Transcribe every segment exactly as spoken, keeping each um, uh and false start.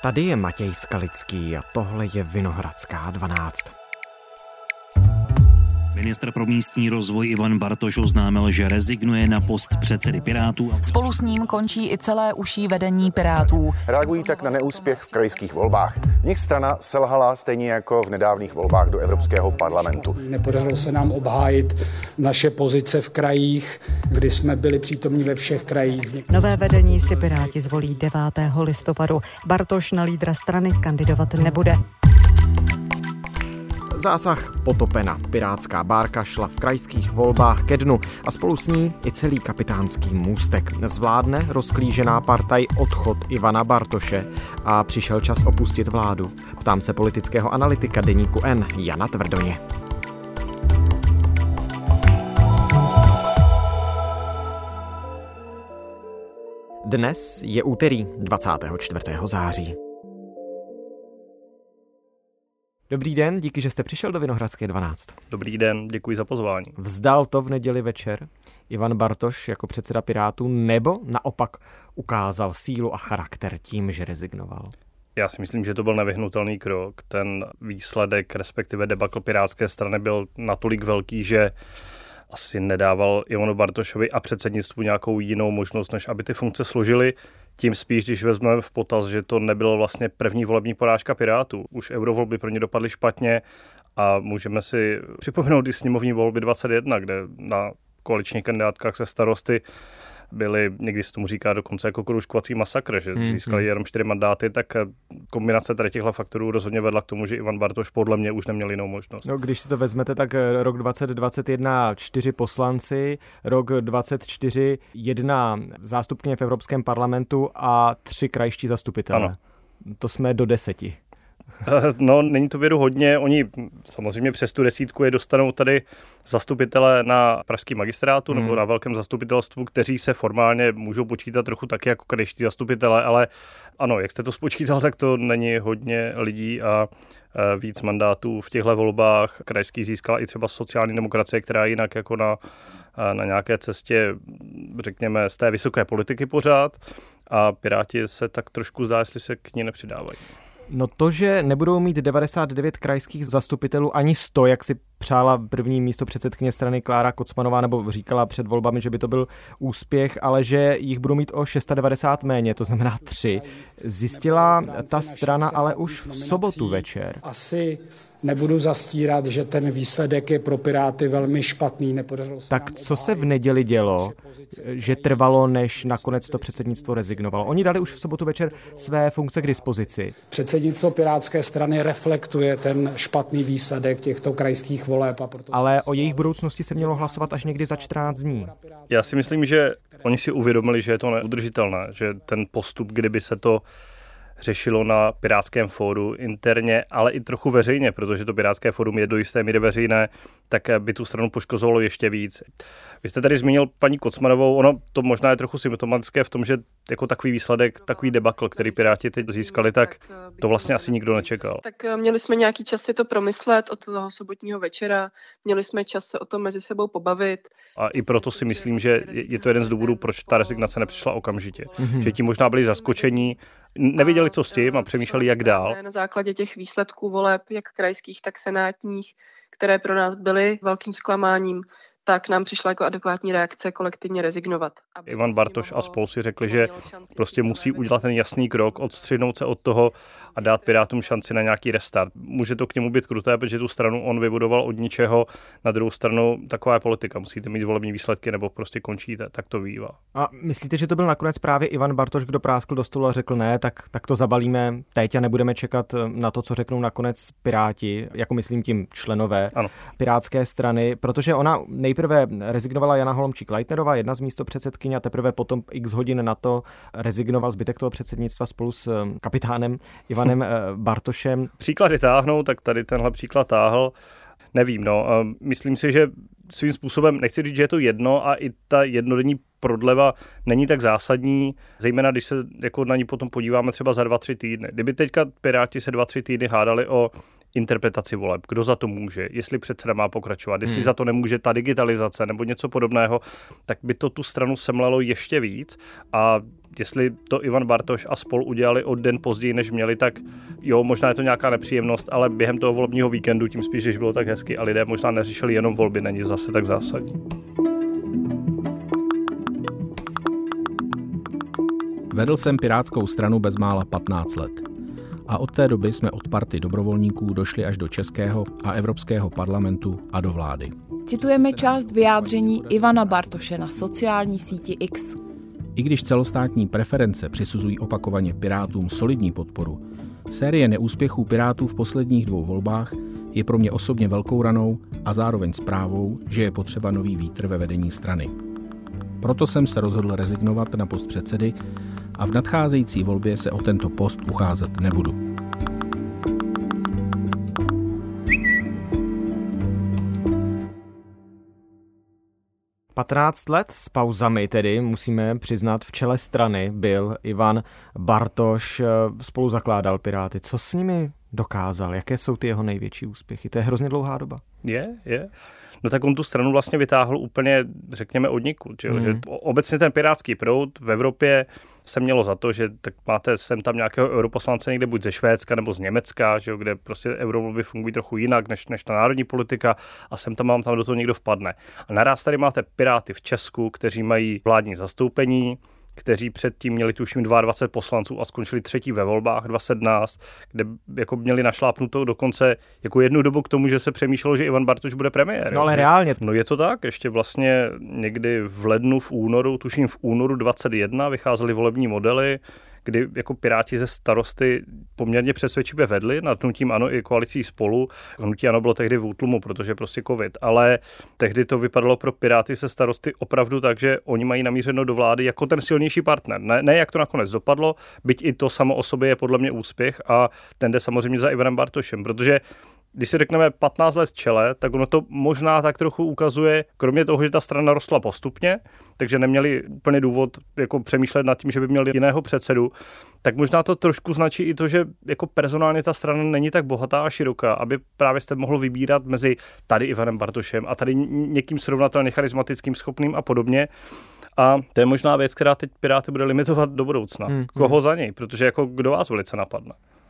Tady je Matěj Skalický a tohle je Vinohradská dvanáct. Ministr pro místní rozvoj Ivan Bartoš oznámil, že rezignuje na post předsedy Pirátů. Spolu s ním končí i celé užší vedení Pirátů. Reagují tak na neúspěch v krajských volbách. V nich strana selhala stejně jako v nedávných volbách do Evropského parlamentu. Nepodařilo se nám obhájit naše pozice v krajích, kdy jsme byli přítomní ve všech krajích. Nové vedení si Piráti zvolí devátého listopadu. Bartoš na lídra strany kandidovat nebude. Zásah potopena. Pirátská bárka šla v krajských volbách ke dnu a spolu s ní i celý kapitánský můstek. Zvládne rozklížená partaj odchod Ivana Bartoše a přišel čas opustit vládu. Ptám se politického analytika deníku N Jana Tvrdoně. Dnes je úterý dvacátého čtvrtého září. Dobrý den, díky, že jste přišel do Vinohradské dvanáct. Dobrý den, děkuji za pozvání. Vzdal to v neděli večer Ivan Bartoš jako předseda Pirátů, nebo naopak ukázal sílu a charakter tím, že rezignoval? Já si myslím, že to byl nevyhnutelný krok. Ten výsledek, respektive debakl Pirátské strany byl natolik velký, že asi nedával Ivanu Bartošovi a předsednictvu nějakou jinou možnost, než aby ty funkce složili. Tím spíš, když vezmeme v potaz, že to nebylo vlastně první volební porážka Pirátů. Už eurovolby pro ně dopadly špatně a můžeme si připomenout i sněmovní volby dvacet jedna, kde na koaličních kandidátkách se Starosty byli, někdy se tomu říká dokonce jako kroužkovací masakr, že hmm, získali hmm. jenom čtyři mandáty, tak kombinace tady těchto faktorů rozhodně vedla k tomu, že Ivan Bartoš podle mě už neměl jinou možnost. No, když si to vezmete, tak rok dvacet dvacet jedna čtyři poslanci, rok dvacet čtyři jedna zástupkyně v Evropském parlamentu a tři krajští zastupitelé. Ano. To jsme do deseti. No, není to věru hodně. Oni samozřejmě přes tu desítku je dostanou tady zastupitelé na pražském magistrátu hmm. nebo na velkém zastupitelstvu, kteří se formálně můžou počítat trochu taky jako krajští zastupitelé, ale ano, jak jste to spočítal, tak to není hodně lidí a víc mandátů v těchto volbách krajských získala i třeba sociální demokracie, která je jinak jako na, na nějaké cestě, řekněme, z té vysoké politiky pořád a Piráti se tak trošku zdá, jestli se k ní nepřidávají. No to, že nebudou mít devadesát devět krajských zastupitelů ani sto, jak si přála první místo předsedkyně strany Klára Kocmanová, nebo říkala před volbami, že by to byl úspěch, ale že jich budou mít o devadesát šest méně, to znamená tři. Zjistila ta strana ale už v sobotu večer. Asi nebudu zastírat, že ten výsledek je pro Piráty velmi špatný. Nepodařilo se tak co se v neděli dělo, že trvalo, než nakonec to předsednictvo rezignovalo? Oni dali už v sobotu večer své funkce k dispozici. Předsednictvo Pirátské strany reflektuje ten špatný výsledek těchto krajských voleb. A proto ale o jejich budoucnosti se mělo hlasovat až někdy za čtrnáct dní. Já si myslím, že oni si uvědomili, že je to neudržitelné, že ten postup, kdyby se to řešilo na Pirátském fóru interně, ale i trochu veřejně, protože to Pirátské fórum je do jisté míry veřejné, tak by tu stranu poškozovalo ještě víc. Vy jste tady zmínil paní Kocmanovou, ono to možná je trochu symptomatické v tom, že jako takový výsledek, takový debakl, který Piráti teď získali, tak to vlastně asi nikdo nečekal. Tak měli jsme nějaký čas si to promyslet od toho sobotního večera, měli jsme čas se o tom mezi sebou pobavit. A i proto si myslím, že je to jeden z důvodů, proč ta rezignace nepřišla okamžitě. Mm-hmm. Že ti možná byli zaskočení, nevěděli, co s tím a přemýšleli, jak dál. Na základě těch výsledků voleb, jak krajských, tak senátních, které pro nás byly velkým zklamáním, tak nám přišla jako adekvátní reakce kolektivně rezignovat. Ivan Bartoš a spol si řekli, že prostě musí udělat ten jasný krok, odstřihnout se od toho a dát Pirátům šanci na nějaký restart. Může to k němu být kruté, protože tu stranu on vybudoval od ničeho, na druhou stranu taková je politika. Musíte mít volební výsledky nebo prostě končíte, tak to bývá. A myslíte, že to byl nakonec právě Ivan Bartoš, kdo práskl do stolu a řekl ne, tak, tak to zabalíme teď a nebudeme čekat na to, co řeknou nakonec Piráti, jako myslím tím členové ano. Pirátské strany, protože ona nejprve rezignovala Jana Holomčík-Leitnerová, jedna z místopředsedkyň, a teprve potom x hodin na to rezignoval zbytek toho předsednictva spolu s kapitánem Ivanem Bartošem. Příklady táhnou, tak tady tenhle příklad táhl. Nevím, no. Myslím si, že svým způsobem, nechci říct, že je to jedno a i ta jednodenní prodleva není tak zásadní, zejména když se jako na ní potom podíváme třeba za dva, tři týdny. Kdyby teďka Piráti se dva, tři týdny hádali o interpretaci voleb, kdo za to může, jestli předseda má pokračovat, jestli hmm. za to nemůže ta digitalizace nebo něco podobného, tak by to tu stranu semlalo ještě víc a Jestli to Ivan Bartoš a spol udělali o den později, než měli, tak jo, možná je to nějaká nepříjemnost, ale během toho volebního víkendu, tím spíš, když bylo tak hezky a lidé možná neřešili jenom volby, není zase tak zásadní. Vedl jsem Pirátskou stranu bezmála patnáct let. A od té doby jsme od party dobrovolníků došli až do českého a evropského parlamentu a do vlády. Citujeme část vyjádření Ivana Bartoše na sociální síti X. I když celostátní preference přisuzují opakovaně Pirátům solidní podporu, série neúspěchů Pirátů v posledních dvou volbách je pro mě osobně velkou ranou a zároveň zprávou, že je potřeba nový vítr ve vedení strany. Proto jsem se rozhodl rezignovat na post předsedy a v nadcházející volbě se o tento post ucházet nebudu. patnáct let s pauzami tedy, musíme přiznat, v čele strany byl Ivan Bartoš, spolu zakládal Piráty. Co s nimi dokázal? Jaké jsou ty jeho největší úspěchy? To je hrozně dlouhá doba. Je, je. No tak on tu stranu vlastně vytáhl úplně, řekněme, od nikud. Mm. Že obecně ten pirátský proud v Evropě se mělo za to, že tak máte sem tam nějakého europoslance někde buď ze Švédska nebo z Německa, že jo, kde prostě eurovolby fungují trochu jinak než, než ta národní politika a sem tam vám tam do toho někdo vpadne. A naraz tady máte Piráty v Česku, kteří mají vládní zastoupení, kteří předtím měli tuším dvacet dva poslanců a skončili třetí ve volbách dvacet sedmnáct, kde jako měli našlápnutou dokonce jako jednu dobu k tomu, že se přemýšlelo, že Ivan Bartoš bude premiér. No ale reálně. No je to tak, ještě vlastně někdy v lednu, v únoru, tuším v únoru dvacet jedna vycházely volební modely, kdy jako Piráti ze Starosty poměrně přesvědčivě vedli nad hnutím ANO i koalicí Spolu. Hnutí ANO bylo tehdy v útlumu, protože prostě covid, ale tehdy to vypadalo pro Piráty se Starosty opravdu tak, že oni mají namířeno do vlády jako ten silnější partner. Ne, ne jak to nakonec dopadlo, byť i to samo o sobě je podle mě úspěch a ten jde samozřejmě za Ivanem Bartošem, protože když si řekneme patnáct let v čele, tak ono to možná tak trochu ukazuje, kromě toho, že ta strana rostla postupně, takže neměli úplně důvod jako přemýšlet nad tím, že by měli jiného předsedu, tak možná to trošku značí i to, že jako personálně ta strana není tak bohatá a široká, aby právě jste mohl vybírat mezi tady Ivanem Bartošem a tady někým srovnatelně charismatickým, schopným a podobně. A to je možná věc, která teď Piráty bude limitovat do budoucna. Hmm. Koho za něj? Protože jako kdo vás velice napadne?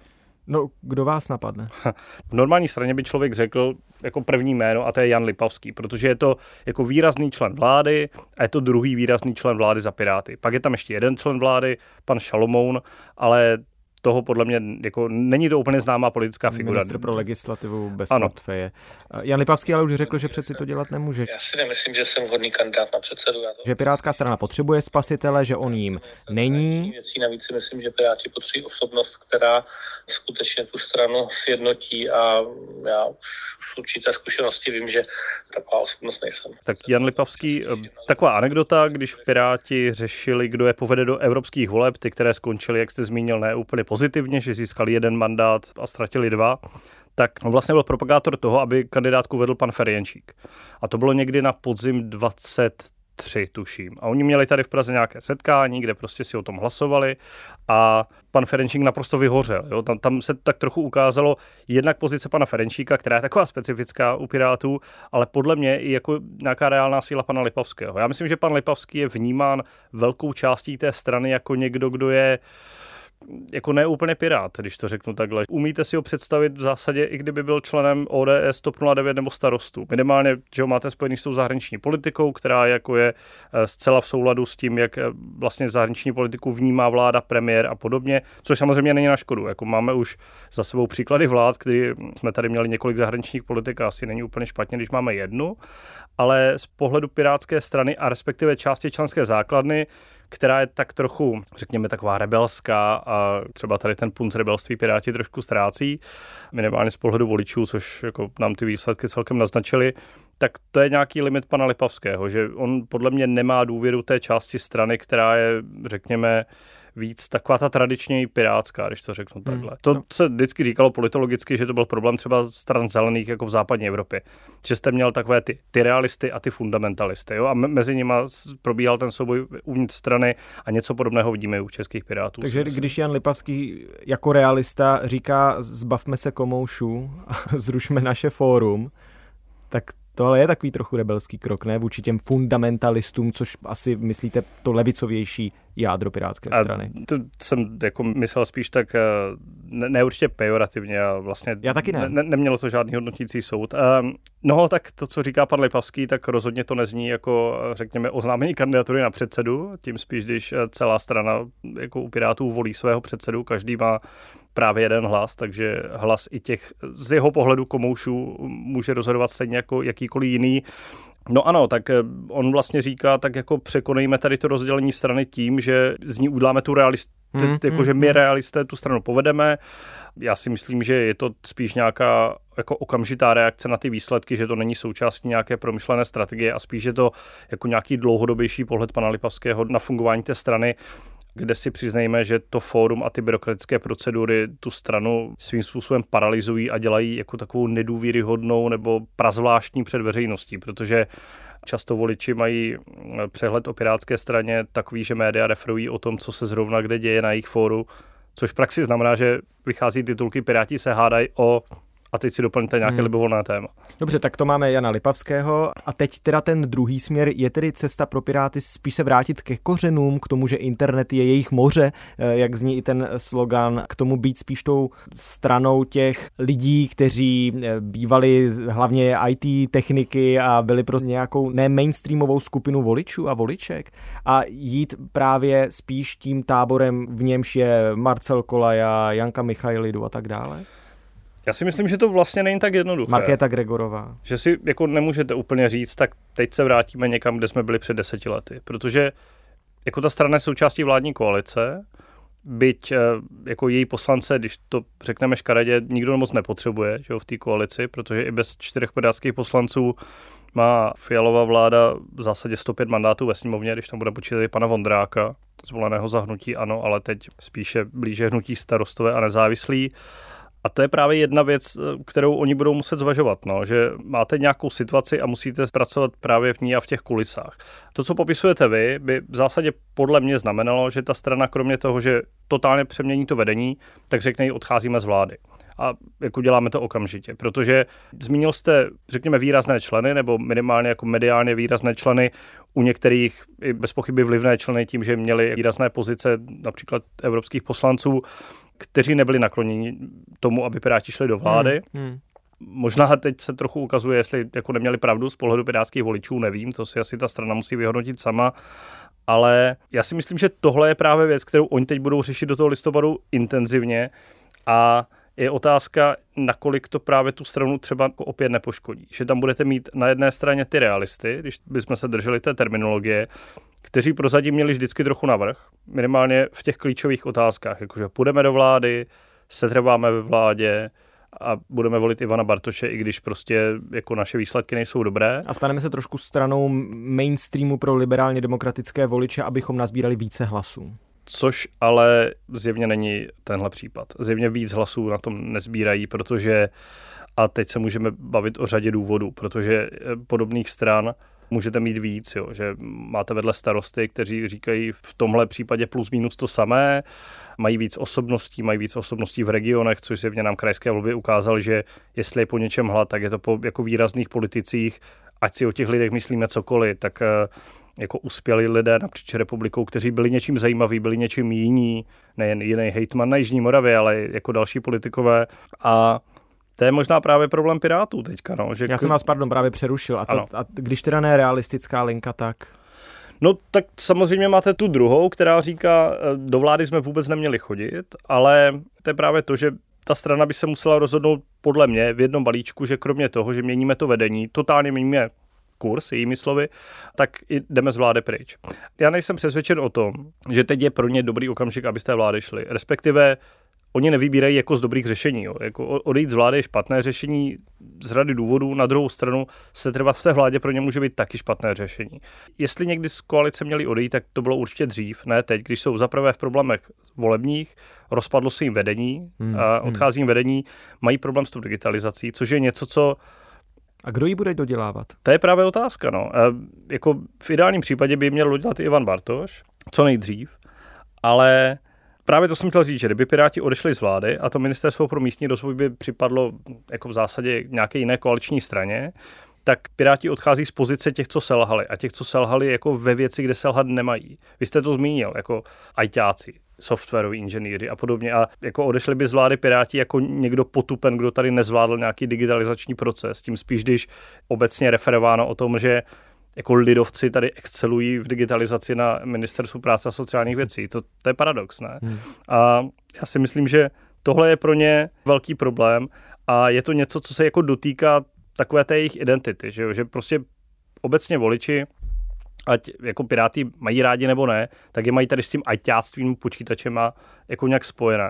No, kdo vás napadne? V normální straně by člověk řekl jako první jméno a to je Jan Lipavský, protože je to jako výrazný člen vlády a je to druhý výrazný člen vlády za Piráty. Pak je tam ještě jeden člen vlády, pan Šalomoun, ale toho podle mě jako není to úplně známá politická figura. Ministr pro legislativu bez portfeje. Jan Lipavský ale už řekl, že přeci to dělat nemůže. Já si nemyslím, že jsem vhodný kandidát na předsedu. Já to... Že Pirátská strana potřebuje spasitele, že on jim není. Navíc si myslím, že Piráti potřebují osobnost, která skutečně tu stranu sjednotí a já už z určité zkušenosti vím, že taková osobnost nejsem. Tak Jan Lipavský, taková anekdota, když Piráti řešili, kdo je povede do evropských voleb, ty, které skončily, jak jste zmínil, ne úplně pozitivně, že získali jeden mandát a ztratili dva, tak on vlastně byl propagátor toho, aby kandidátku vedl pan Ferjenčík. A to bylo někdy na podzim dvacet tři, tuším. A oni měli tady v Praze nějaké setkání, kde prostě si o tom hlasovali a pan Ferjenčík naprosto vyhořel. Jo? Tam, tam se tak trochu ukázalo jednak pozice pana Ferjenčíka, která je taková specifická u Pirátů, ale podle mě i jako nějaká reálná síla pana Lipavského. Já myslím, že pan Lipavský je vnímán velkou částí té strany jako někdo, kdo je jako ne úplně pirát, když to řeknu takhle. Umíte si ho představit v zásadě, i kdyby byl členem O D S, TOP nula devět nebo Starostů. Minimálně, že ho máte spojený s tou zahraniční politikou, která jako je zcela v souladu s tím, jak vlastně zahraniční politiku vnímá vláda, premiér a podobně, což samozřejmě není na škodu. Jako máme už za sebou příklady vlád, kdy jsme tady měli několik zahraničních politik, asi není úplně špatně, když máme jednu, ale z pohledu pirátské strany a respektive části členské základny, která je tak trochu, řekněme, taková rebelská a třeba tady ten punc rebelství Piráti trošku ztrácí, minimálně z pohledu voličů, což jako nám ty výsledky celkem naznačily, tak to je nějaký limit pana Lipavského, že on podle mě nemá důvěru té části strany, která je, řekněme, víc taková ta tradičně pirátská, když to řeknu takhle. Hmm. To se vždycky říkalo politologicky, že to byl problém třeba stran zelených jako v západní Evropě. Že jste měl takové ty, ty realisty a ty fundamentalisty. Jo? A mezi nimi probíhal ten souboj uvnitř strany a něco podobného vidíme u českých pirátů. Takže když Jan Lipavský jako realista říká zbavme se komoušů a zrušme naše fórum, tak Tohle je takový trochu rebelský krok, ne? Vůči těm fundamentalistům, což asi myslíte to levicovější jádro pirátské strany. A to jsem jako myslel spíš tak ne, ne určitě pejorativně a vlastně Já taky ne. Ne, nemělo to žádný hodnotící soud. Um, no tak to, co říká pan Lipavský, tak rozhodně to nezní jako, řekněme, oznámení kandidatury na předsedu, tím spíš, když celá strana jako u Pirátů volí svého předsedu, každý má právě jeden hlas, takže hlas i těch z jeho pohledu komoušů může rozhodovat stejně jako jakýkoliv jiný. No ano, tak on vlastně říká, tak jako překonejme tady to rozdělení strany tím, že z ní uděláme tu realist, mm, jako mm, že my realisté tu stranu povedeme. Já si myslím, že je to spíš nějaká jako okamžitá reakce na ty výsledky, že to není součástí nějaké promyšlené strategie a spíš je to jako nějaký dlouhodobější pohled pana Lipavského na fungování té strany, kde si přiznejme, že to fórum a ty byrokratické procedury tu stranu svým způsobem paralyzují a dělají jako takovou nedůvěryhodnou nebo prazvláštní před veřejností, protože často voliči mají přehled o pirátské straně takový, že média referují o tom, co se zrovna kde děje na jejich fóru, což v praxi znamená, že vychází titulky Piráti se hádají o a teď si doplňte nějaké hmm. libovolné téma. Dobře, tak to máme Jana Lipavského a teď teda ten druhý směr, je tedy cesta pro Piráty spíš se vrátit ke kořenům, k tomu, že internet je jejich moře, jak zní i ten slogan, k tomu být spíš tou stranou těch lidí, kteří bývali hlavně í té techniky a byli pro nějakou ne mainstreamovou skupinu voličů a voliček a jít právě spíš tím táborem, v němž je Marcel Kolaja, Janka Michailidu a tak dále? Já si myslím, že to vlastně není tak jednoduché. Markéta Gregorová. Že si jako nemůžete úplně říct, tak teď se vrátíme někam, kde jsme byli před deseti lety. Protože jako ta strana je součástí vládní koalice, byť jako její poslance, když to řekneme škaredě, nikdo moc nepotřebuje, že jo, v té koalici, protože i bez čtyřech pirátských poslanců má Fialova vláda v zásadě sto pět mandátů ve sněmovně, když tam bude počítat i pana Vondráka, zvoleného za hnutí ANO, ale teď spíše blíže hnutí Starostové a nezávislí. A to je právě jedna věc, kterou oni budou muset zvažovat, no, že máte nějakou situaci a musíte pracovat právě v ní a v těch kulisách. To, co popisujete vy, by v zásadě podle mě znamenalo, že ta strana kromě toho, že totálně přemění to vedení, tak řekne, odcházíme z vlády. A jako děláme to okamžitě, protože zmínil jste, řekněme, výrazné členy, nebo minimálně jako mediálně výrazné členy, u některých i bez pochyby vlivné členy tím, že měli výrazné pozice, například evropských poslanců, kteří nebyli nakloněni tomu, aby Piráti šli do vlády. Hmm, hmm. Možná teď se trochu ukazuje, jestli jako neměli pravdu z pohledu pirátských voličů, nevím, to si asi ta strana musí vyhodnotit sama, ale já si myslím, že tohle je právě věc, kterou oni teď budou řešit do toho listopadu intenzivně a je otázka, nakolik to právě tu stranu třeba opět nepoškodí. Že tam budete mít na jedné straně ty realisty, když bychom se drželi té terminologie, kteří prozatím měli vždycky trochu navrch, minimálně v těch klíčových otázkách, jakože půjdeme do vlády, setrváme ve vládě a budeme volit Ivana Bartoše, i když prostě jako naše výsledky nejsou dobré. A staneme se trošku stranou mainstreamu pro liberálně demokratické voliče, abychom nazbírali více hlasů. Což ale zjevně není tenhle případ. Zjevně víc hlasů na tom nezbírají, protože, a teď se můžeme bavit o řadě důvodů, protože podobných stran můžete mít víc, jo, že máte vedle starosty, kteří říkají v tomhle případě plus minus to samé, mají víc osobností, mají víc osobností v regionech, což zjevně nám krajské volby ukázal, že jestli je po něčem hlad, tak je to po jako výrazných politicích, ať si o těch lidech myslíme cokoliv, tak jako uspěli lidé napříč republikou, kteří byli něčím zajímaví, byli něčím jiní, nejen jiný hejtman na Jižní Moravě, ale jako další politikové. A to je možná právě problém Pirátů teďka. No, že Já jsem vás, pardon, právě přerušil. A, to, a když teda ne realistická linka, tak... No tak samozřejmě máte tu druhou, která říká, do vlády jsme vůbec neměli chodit, ale to je právě to, že ta strana by se musela rozhodnout podle mě v jednom balíčku, že kromě toho, že měníme to vedení, totálně měníme kurz, jejími slovy, tak i jdeme z vlády pryč. Já nejsem přesvědčen o tom, že teď je pro ně dobrý okamžik, aby z té vlády šli. Respektive oni nevybírají jako z dobrých řešení. Jo. Jako odejít z vlády je špatné řešení z řady důvodů. Na druhou stranu se trvat v té vládě pro ně může být taky špatné řešení. Jestli někdy z koalice měli odejít, tak to bylo určitě dřív, ne teď, když jsou zaprvé v problémech volebních, rozpadlo se jim vedení, hmm, a odchází jim vedení, mají problém s tou digitalizací, což je něco, co A kdo ji bude dodělávat? To je právě otázka. No. E, jako v ideálním případě by měl dodělat i Ivan Bartoš, co nejdřív, ale právě to jsem chtěl říct, že kdyby Piráti odešli z vlády a to ministerstvo pro místní rozvoj by připadlo jako v zásadě nějaké jiné koaliční straně, tak Piráti odchází z pozice těch, co selhali. A těch, co selhali jako ve věci, kde selhat nemají. Vy jste to zmínil, jako ajťáci, softwaroví inženýři a podobně. A jako odešli by z vlády Piráti jako někdo potupen, kdo tady nezvládl nějaký digitalizační proces. Tím spíš, když obecně referováno o tom, že jako lidovci tady excelují v digitalizaci na Ministerstvu práce a sociálních věcí. To, to je paradox, ne? Hmm. A já si myslím, že tohle je pro ně velký problém a je to něco, co se jako dotýká takové té jejich identity, že, jo? Že prostě obecně voliči, ať jako Piráti mají rádi nebo ne, tak je mají tady s tím ajťáctvím počítačem jako nějak spojené.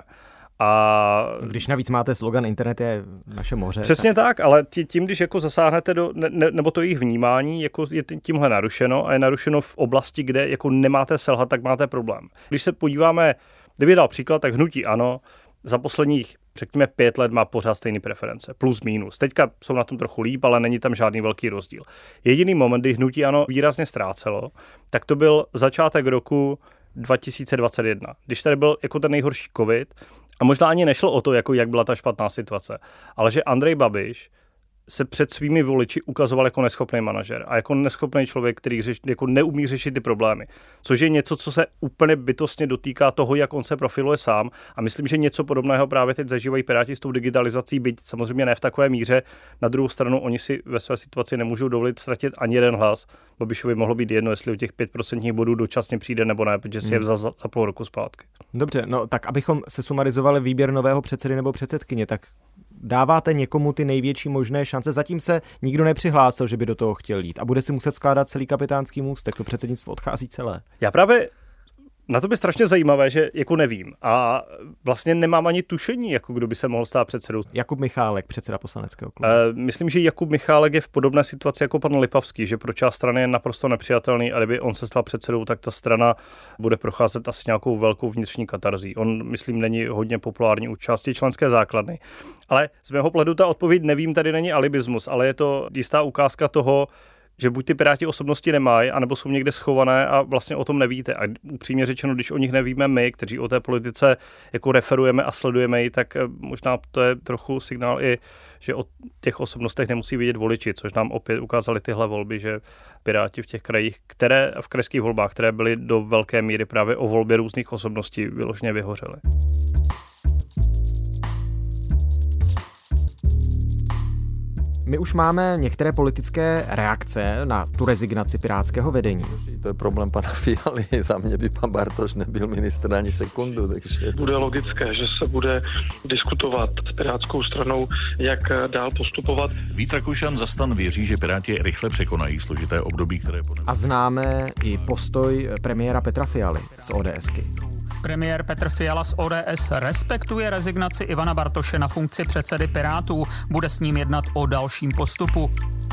A když navíc máte slogan internet je naše moře. Přesně tak, tak ale tím, když jako zasáhnete do, ne, nebo to jejich vnímání, jako je tímhle narušeno a je narušeno v oblasti, kde jako nemáte selhat, tak máte problém. Když se podíváme, kdyby dal příklad, tak hnutí ANO za posledních, řekněme, pět let má pořád stejné preference, plus minus. Teďka jsou na tom trochu líp, ale není tam žádný velký rozdíl. Jediný moment, kdy hnutí ANO výrazně ztrácelo, tak to byl začátek roku dva tisíce dvacet jedna, když tady byl jako ten nejhorší covid. A možná ani nešlo o to, jako jak byla ta špatná situace, ale že Andrej Babiš se před svými voliči ukazoval jako neschopný manažer a jako neschopný člověk, který řeš, jako neumí řešit ty problémy. Což je něco, co se úplně bytostně dotýká toho, jak on se profiluje sám. A myslím, že něco podobného právě teď zažívají Piráti s tou digitalizací, byť samozřejmě ne v takové míře. Na druhou stranu oni si ve své situaci nemůžou dovolit ztratit ani jeden hlas. Babišovi mohlo být jedno, jestli o těch pět procentních bodů dočasně přijde nebo ne, protože si je vzal za, za půl roku zpátky. Dobře, no tak abychom se sumarizovali výběr nového předsedy nebo předsedkyně, tak dáváte někomu ty největší možné šance. Zatím se nikdo nepřihlásil, že by do toho chtěl jít a bude si muset skládat celý kapitánský můstek. To předsednictvo odchází celé. Já právě na to by strašně zajímavé, že jako nevím a vlastně nemám ani tušení, jako kdo by se mohl stát předsedou. Jakub Michálek, předseda poslaneckého klubu. E, myslím, že Jakub Michálek je v podobné situaci jako pan Lipavský, že pro část strany je naprosto nepřijatelný a kdyby on se stal předsedou, tak ta strana bude procházet asi nějakou velkou vnitřní katarzí. On, myslím, není hodně populární u části členské základny. Ale z mého pohledu ta odpověď nevím, tady není alibismus, ale je to jistá ukázka toho, že buď ty Piráti osobnosti nemají, anebo jsou někde schované a vlastně o tom nevíte. A upřímně řečeno, když o nich nevíme my, kteří o té politice jako referujeme a sledujeme ji, tak možná to je trochu signál i, že o těch osobnostech nemusí vidět voliči, což nám opět ukázali tyhle volby, že Piráti v těch krajích, které v krajských volbách, které byly do velké míry právě o volbě různých osobností, vyloženě vyhořely. My už máme některé politické reakce na tu rezignaci pirátského vedení. To je problém pana Fialy. Za mě by pan Bartoš nebyl ministr ani sekundu. Takže... Bude logické, že se bude diskutovat s pirátskou stranou, jak dál postupovat. Vít Rakušan za STAN věří, že Piráti rychle překonají složité období, které... A známe i postoj premiéra Petra Fialy z ODSky. Premiér Petr Fiala z O D S respektuje rezignaci Ivana Bartoše na funkci předsedy Pirátů. Bude s ním jednat o dalším postupu.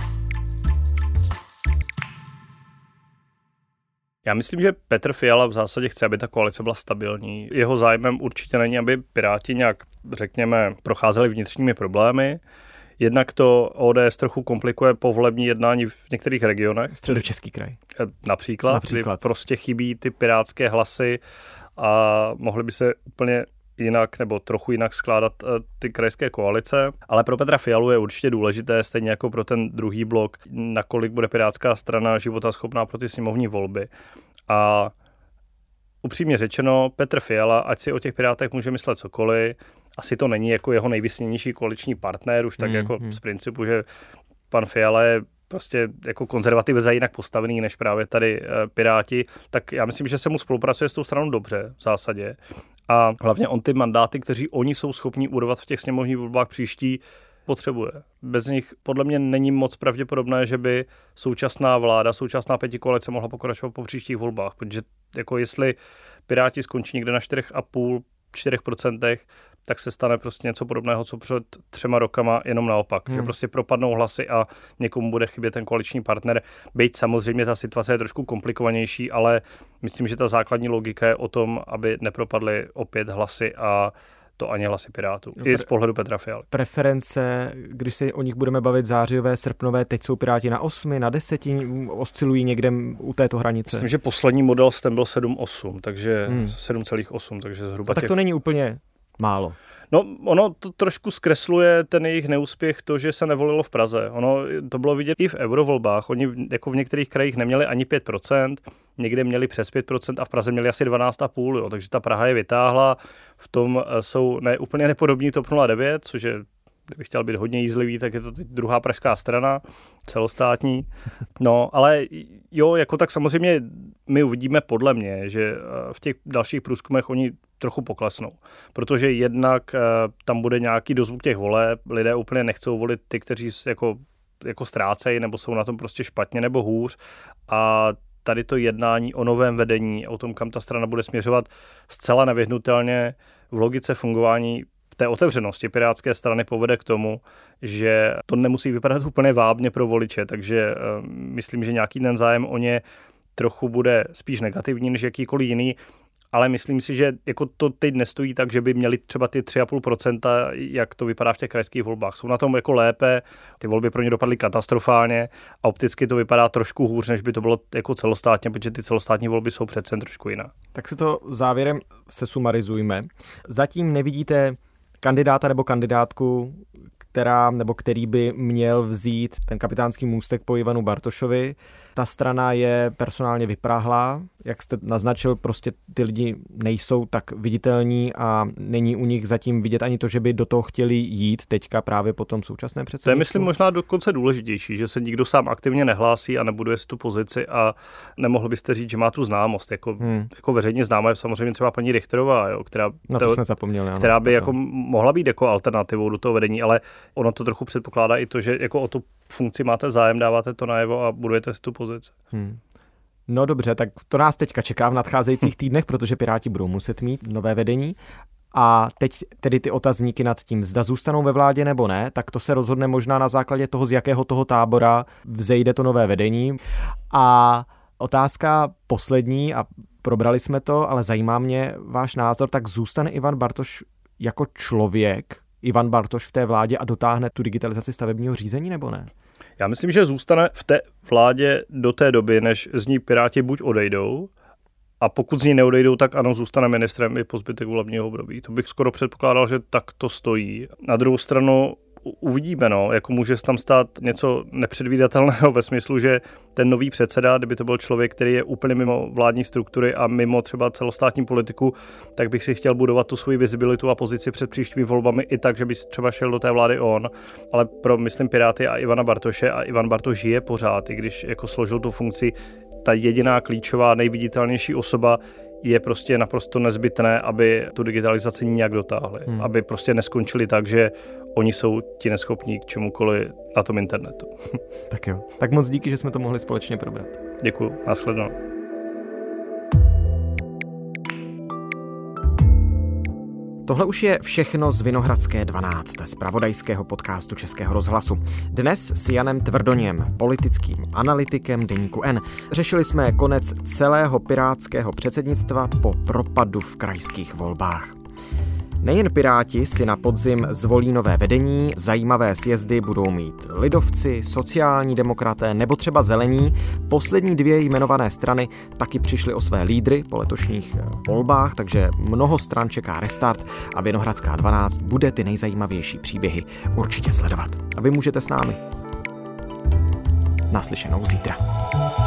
Já myslím, že Petr Fiala v zásadě chce, aby ta koalice byla stabilní. Jeho zájmem určitě není, aby Piráti nějak, řekněme, procházeli vnitřními problémy. Jednak to O D S trochu komplikuje povolební jednání v některých regionech. Středočeský kraj. Například, Například. Kdy prostě chybí ty pirátské hlasy a mohly by se úplně jinak nebo trochu jinak skládat ty krajské koalice. Ale pro Petra Fialu je určitě důležité, stejně jako pro ten druhý blok, nakolik bude pirátská strana životaschopná pro ty sněmovní volby. A upřímně řečeno, Petr Fiala, ať si o těch Pirátech může myslet cokoliv, asi to není jako jeho nejvysněnější koaliční partner, už tak mm, jako mm. z principu, že pan Fiala je prostě jako konzervativec jinak postavený než právě tady Piráti, tak já myslím, že se mu spolupracuje s tou stranou dobře v zásadě. A hlavně on ty mandáty, kteří oni jsou schopni urvat v těch sněmovních volbách příští, potřebuje. Bez nich podle mě není moc pravděpodobné, že by současná vláda, současná pětikoalice mohla pokračovat po příštích volbách, protože jako jestli Piráti skončí někde na čtyři a půl čtyři procenta, tak se stane prostě něco podobného, co před třema rokama, jenom naopak. Hmm. Že prostě propadnou hlasy a někomu bude chybět ten koaliční partner. Byť samozřejmě ta situace je trošku komplikovanější, ale myslím, že ta základní logika je o tom, aby nepropadly opět hlasy a to ani hlasy Pirátů. No, I z pohledu Petra Fialy. Preference, když se o nich budeme bavit zářijové, srpnové, teď jsou Piráti na osmi, na deseti, oscilují někde u této hranice. Myslím, že poslední model ten byl sedm osm, takže hmm. sedm celá osm, takže zhruba a tak těch... to není úplně málo. No, ono to trošku zkresluje ten jejich neúspěch to, že se nevolilo v Praze. Ono to bylo vidět i v eurovolbách. Oni jako v některých krajích neměli ani pět procent, někde měli přes pět procent a v Praze měli asi dvanáct celá pět procenta. Takže ta Praha je vytáhla. V tom jsou ne, úplně nepodobní TOP nula devět, což je, kdybych chtěl být hodně jízlivý, tak je to teď druhá pražská strana, celostátní. No, ale jo, jako tak samozřejmě my uvidíme podle mě, že v těch dalších průzkumech oni trochu poklesnou, protože jednak tam bude nějaký dozvuk těch voleb, lidé úplně nechcou volit ty, kteří jako, jako ztrácejí nebo jsou na tom prostě špatně nebo hůř a tady to jednání o novém vedení, o tom, kam ta strana bude směřovat, zcela nevyhnutelně v logice fungování té otevřenosti pirátské strany povede k tomu, že to nemusí vypadat úplně vábně pro voliče, takže uh, myslím, že nějaký ten zájem o ně trochu bude spíš negativní než jakýkoliv jiný, ale myslím si, že jako to teď nestojí tak, že by měli třeba ty tři celá pět procenta, jak to vypadá v těch krajských volbách. Jsou na tom jako lépe, ty volby pro ně dopadly katastrofálně a opticky to vypadá trošku hůř, než by to bylo jako celostátně, protože ty celostátní volby jsou přece trošku jiná. Tak si to závěrem sesumarizujme. Zatím nevidíte kandidáta nebo kandidátku, která nebo který by měl vzít ten kapitánský můstek po Ivanu Bartošovi. Ta strana je personálně vyprahlá, jak jste naznačil, prostě ty lidi nejsou tak viditelní a není u nich zatím vidět ani to, že by do toho chtěli jít teďka právě po tom současném předsednictvu. To je, myslím, možná dokonce důležitější, že se nikdo sám aktivně nehlásí a nebuduje si tu pozici a nemohl byste říct, že má tu známost. Jako, hmm. jako veřejně známá je samozřejmě třeba paní Richterová, jo, která, Na to jsme zapomněli, ano, která by jako mohla být jako alternativou do toho vedení, ale ono to trochu předpokládá i to, že jako o tu funkci máte zájem, dáváte to najevo a budujete si tu pozici. Hmm. No dobře, tak to nás teďka čeká v nadcházejících týdnech, protože Piráti budou muset mít nové vedení. A teď tedy ty otazníky nad tím, zda zůstanou ve vládě nebo ne, tak to se rozhodne možná na základě toho, z jakého toho tábora vzejde to nové vedení. A otázka poslední, a probrali jsme to, ale zajímá mě váš názor, tak zůstane Ivan Bartoš jako člověk, Ivan Bartoš v té vládě a dotáhne tu digitalizaci stavebního řízení nebo ne? Já myslím, že zůstane v té vládě do té doby, než z ní Piráti buď odejdou, a pokud z ní neodejdou, tak ano, zůstane ministrem i po zbytek volebního období. To bych skoro předpokládal, že tak to stojí. Na druhou stranu uvidíme, no, jako může se tam stát něco nepředvídatelného ve smyslu, že ten nový předseda, kdyby to byl člověk, který je úplně mimo vládní struktury a mimo třeba celostátní politiku, tak bych si chtěl budovat tu svoji vizibilitu a pozici před příštími volbami i tak, že by třeba šel do té vlády on. Ale pro, myslím, Piráty a Ivana Bartoše, a Ivan Bartoš žije pořád, i když jako složil tu funkci, ta jediná klíčová, nejviditelnější osoba, je prostě naprosto nezbytné, aby tu digitalizaci nějak dotáhli. Hmm. Aby prostě neskončili tak, že oni jsou ti neschopní k čemukoliv na tom internetu. Tak jo. Tak moc díky, že jsme to mohli společně probrat. Děkuju. Nashledanou. Tohle už je všechno z Vinohradské dvanáct, z pravodajského podcastu Českého rozhlasu. Dnes s Janem Tvrdoněm, politickým analytikem Deníku N. Řešili jsme konec celého pirátského předsednictva po propadu v krajských volbách. Nejen Piráti si na podzim zvolí nové vedení, zajímavé sjezdy budou mít lidovci, sociální demokraté nebo třeba zelení. Poslední dvě jmenované strany taky přišly o své lídry po letošních volbách, takže mnoho stran čeká restart a Vinohradská dvanáct bude ty nejzajímavější příběhy určitě sledovat. A vy můžete s námi. Naslyšenou zítra.